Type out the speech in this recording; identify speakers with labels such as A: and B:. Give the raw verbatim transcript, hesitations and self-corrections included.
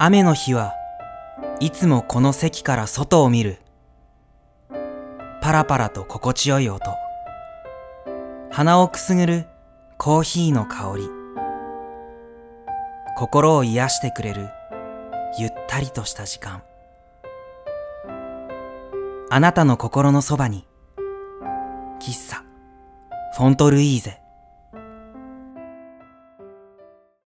A: 雨の日はいつもこの席から外を見る。パラパラと心地よい音。鼻をくすぐるコーヒーの香り。心を癒してくれるゆったりとした時間。あなたの心のそばに、喫茶フォントルイーゼ。